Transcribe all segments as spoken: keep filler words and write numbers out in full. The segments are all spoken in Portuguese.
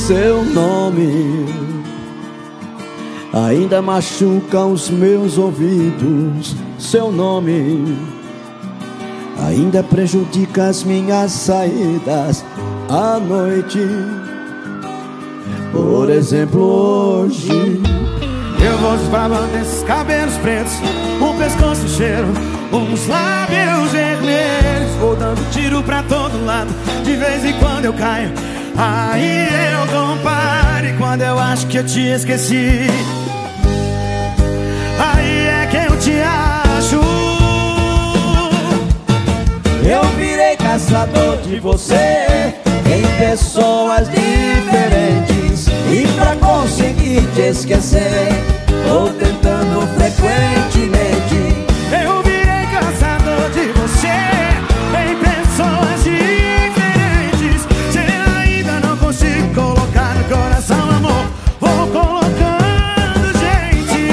seu nome ainda machuca os meus ouvidos. Seu nome ainda prejudica as minhas saídas à noite. Por exemplo, hoje eu vou desbravando esses cabelos pretos, um pescoço cheiro, uns lábios vermelhos. Vou dando tiro pra todo lado, de vez em quando eu caio, aí eu comparo. E quando eu acho que eu te esqueci, aí é que eu te acho. Eu virei caçador de você em pessoas diferentes, e pra conseguir te esquecer, tô tentando frequentemente. Eu virei caçador de você em pessoas diferentes. Se ainda não consigo colocar no coração amor, vou colocando, gente.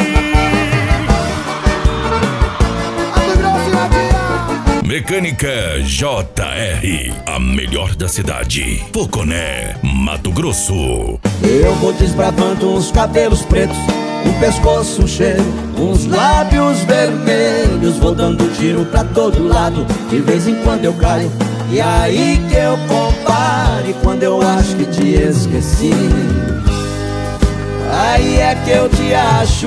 Mecânica J R, a melhor da cidade. Poconé, Mato Grosso. Eu vou desbravando uns cabelos pretos, um pescoço cheio, uns lábios vermelhos. Vou dando tiro pra todo lado, de vez em quando eu caio, e aí que eu comparo. E quando eu acho que te esqueci, aí é que eu te acho.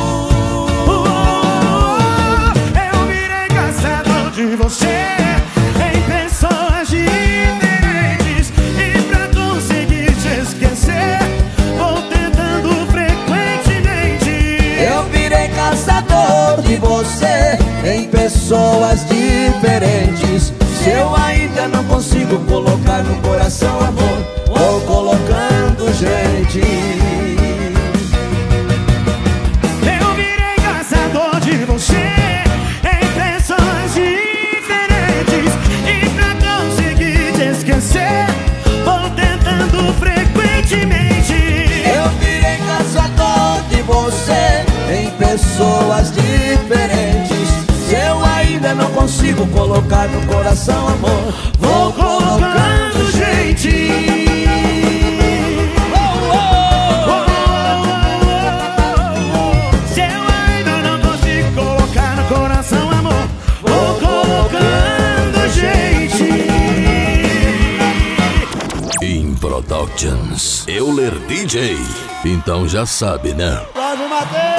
Eu virei caçador de você em pessoas diferentes, e pra conseguir te esquecer, vou tentando frequentemente. Eu virei caçador de você em pessoas diferentes. Se eu ainda não consigo colocar no coração amor, vou colocando, gente. Eu virei caçador de você em pessoas diferentes, e pra conseguir te esquecer, vou tentando frequentemente. Eu virei caçador de você em pessoas diferentes. Se eu ainda não consigo colocar no coração amor, vou colocando, gente. Oh, oh, Se eu ainda não consigo colocar no coração amor, vou colocando, gente. In Productions, Euler D J. Então já sabe, né? Pode, Matheus!